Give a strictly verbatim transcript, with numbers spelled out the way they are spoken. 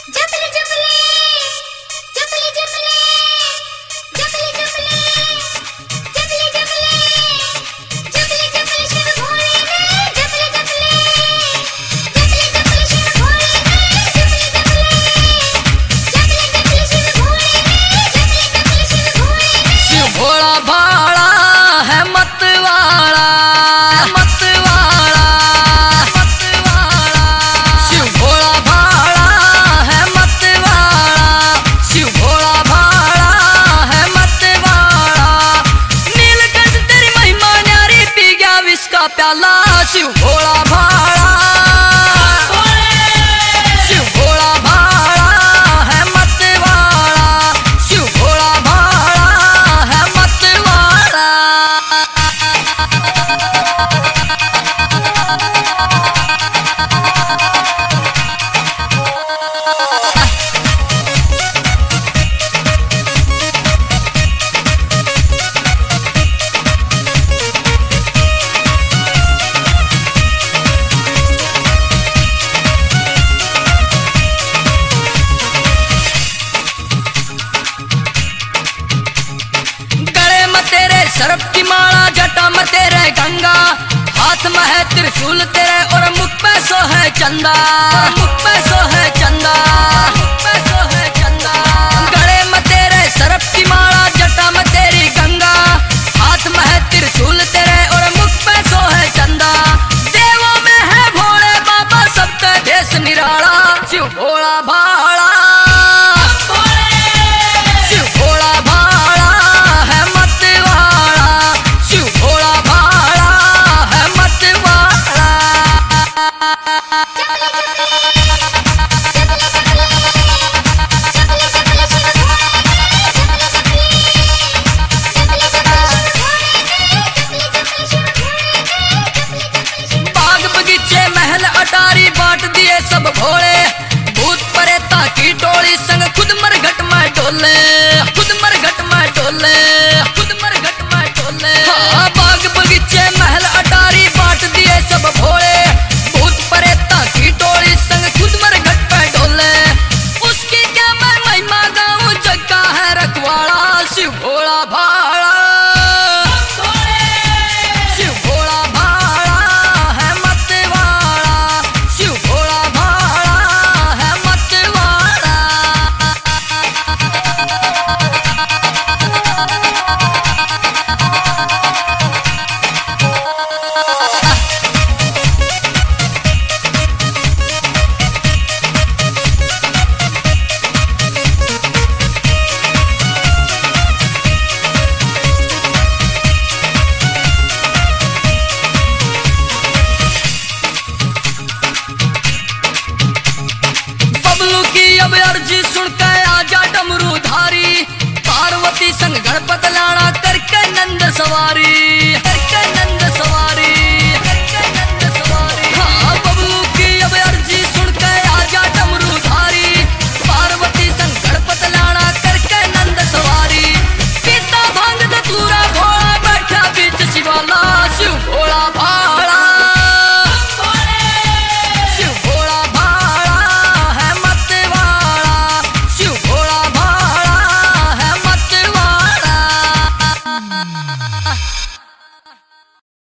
प्याला शिव भोला भाला, शिव भोला भाला है मतवाला, शिव भोला भाला है मतवाला। सर्प की माला जटा में तेरे गंगा, हाथ में है त्रिशूल तेरे और मुख पे सो है चंदा, मुख पे सो है चंदा, मुख पे सो है चंदा। गले में तेरे सर्प की माला जटा में तेरी गंगा, हाथ में है त्रिशूल तेरे और मुख पे सो है चंदा। देवों में है भोले बाबा सबका देश निराला, शिव भोला भाला, बांट दिए सब भोले, भूत परेता की टोली संग खुद मरघट में टोले, खुद मरघट में टोले, खुद मरघट में टोले। हाँ, बाग बगीचे महल अटारी बांट दिए सब भोले, भूत परेता की टोली संग खुद मरघट में टोले। उसकी क्या मैं महिमा गाऊं, जग का है रखवाड़ा, शिव भोला भाला, अब अर्जी सुनकर आजा डमरू धारी, पार्वती संग गणपत लाना करके नंद सवारी।